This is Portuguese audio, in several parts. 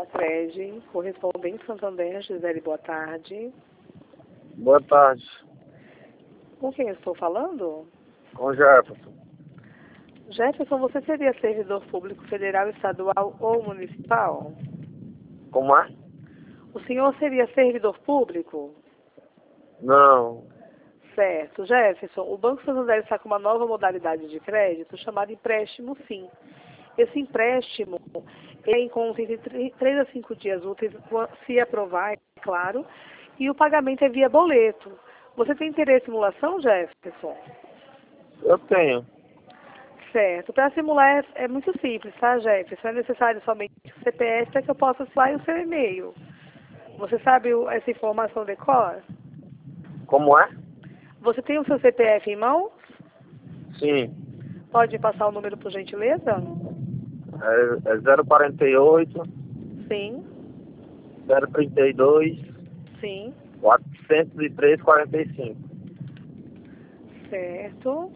Cicred, correspondente Santander, Gisele, boa tarde. Boa tarde. Com quem eu estou falando? Com Jefferson. Jefferson, você seria servidor público federal, estadual ou municipal? Como é? O senhor seria servidor público? Não. Certo. Jefferson, o Banco Santander está com uma nova modalidade de crédito chamada empréstimo sim. Esse empréstimo é em conta entre 3 a 5 dias úteis, se aprovar, é claro, e o pagamento é via boleto. Você tem interesse em simulação, Jefferson? Eu tenho. Certo. Para simular é muito simples, tá, Jefferson? É necessário somente o CPF para que eu possa simular o seu e-mail. Você sabe essa informação de cor? Como é? Você tem o seu CPF em mãos? Sim. Pode passar o número, por gentileza? É 048 Sim, 032 sim. 403 45. Certo.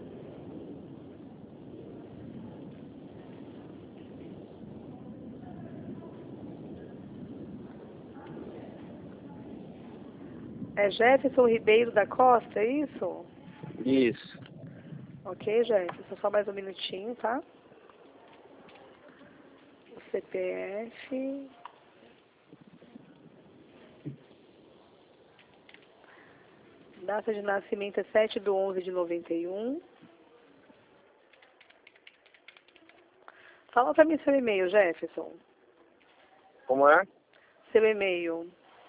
É Jefferson Ribeiro da Costa, é isso? Isso. Ok, Jefferson, só mais um minutinho, tá? O CPF. Data de nascimento é 7/11/91. Fala pra mim seu e-mail, Jefferson. Como é? Seu e-mail.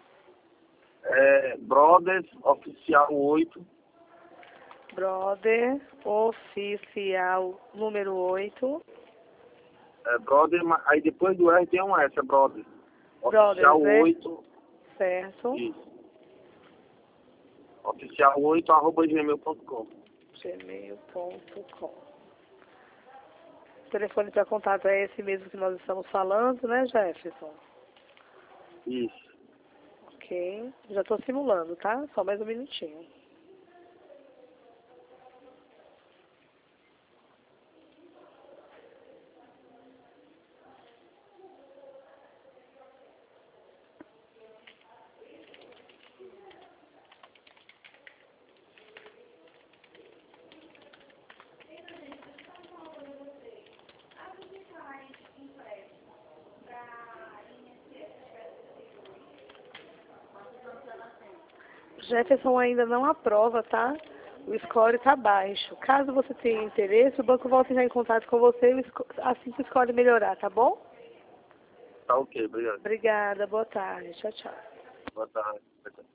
É Brothers Oficial 8. Brother Oficial número 8. É Brother, aí depois do R tem um S, é Brother. Brothers, Oficial né? 8. Certo. Isso. Oficial 8 @gmail.com. gmail.com. O telefone para contato é esse mesmo que nós estamos falando, né, Jefferson? Isso. Ok. Já estou simulando, tá? Só mais um minutinho. Jefferson ainda não aprova, tá? O score está baixo. Caso você tenha interesse, o banco volta a entrar em contato com você assim que o score melhorar, tá bom? Tá ok, obrigado. Obrigada, boa tarde. Tchau, tchau. Boa tarde.